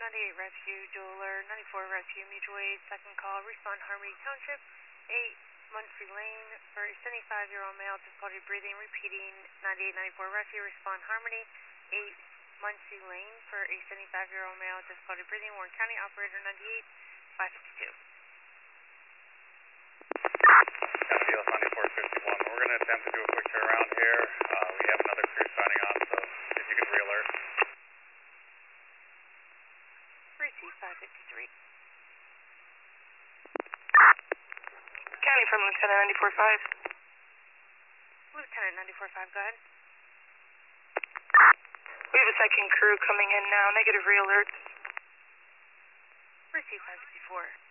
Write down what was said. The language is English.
98 Rescue, dual alert, 94 Rescue, mutual aid, second call, respond Harmony Township, 8 Muncie Lane for a 75-year-old male, difficulty breathing, repeating, 9894 Rescue, respond Harmony, 8 Muncie Lane for a 75-year-old male, difficulty breathing, Warren County, operator 98, 552. Deal 9451. We're going to attempt to do a quick turnaround here. We have another crew signing on, so if you can re-alert. Receive 553. County from Lieutenant 94.5. Lieutenant 94.5, go ahead. We have a second crew coming in now. Negative re-alert. Receive 554.